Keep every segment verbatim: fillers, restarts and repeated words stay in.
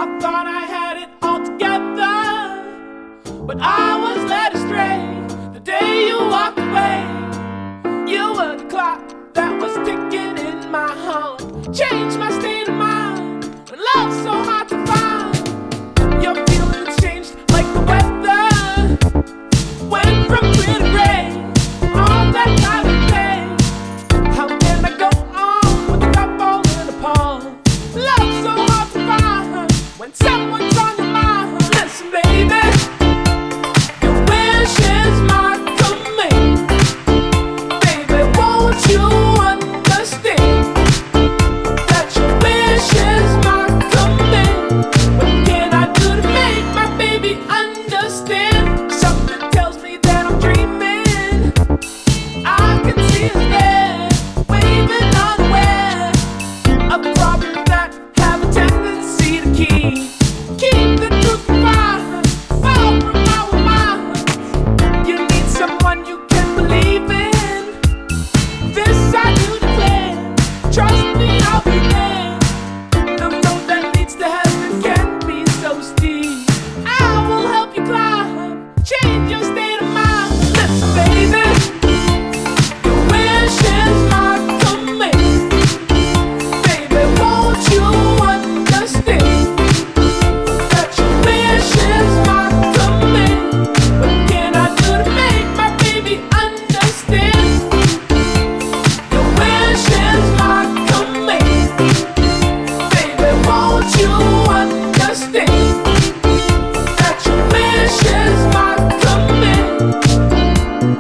thought I had it all together, but I was led astray the day you walked away. You were the clock that was ticking in my heart, changed my state of mind when love's so hard to find. Your feelings changed like the weather, went from clear to gray, all that night and day. How can I go on with the cup falling apart? Love's so hard to find when someone's on your mind. Listen, baby, your wish is my command. Baby, won't you understand that your wish is my command? What can I do to make my baby understand? Something tells me that I'm dreaming. I can see us there, waving unaware of problems that have a tendency to keep keep the truth confined, far from our minds. You need someone you can believe in. This I do declare. Trust me, I'll be there. The road that leads to heaven can be so steep. I will help you climb, change your state of mind. Listen, baby, your wish is my command. Baby, won't you understand that your wish is my command? What can I do to make my baby understand? Your wish is my command. Baby, won't you understand that your wish is my command?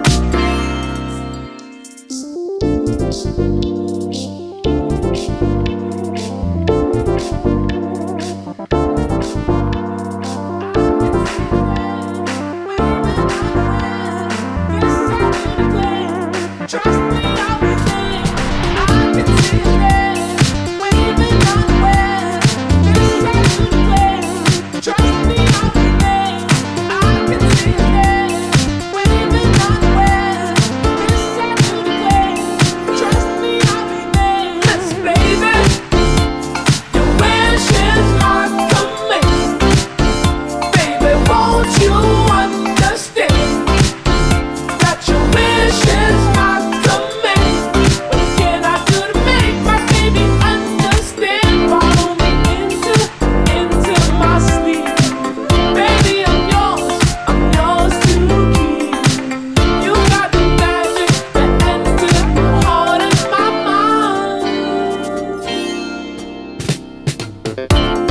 Trust me, I'll be there. I can see it there, waving unaware. This I do declare. Trust me, I'll be there. I can see it there, waving unaware. This I do declare. Trust me, I'll be there. Listen, baby, your wish is my command. Baby, won't you understand that your wish is my command? What can I do to make my baby understand? Follow me into, into my sleep. Baby, I'm yours, I'm yours to keep. You got the magic that entered my heart and my mind.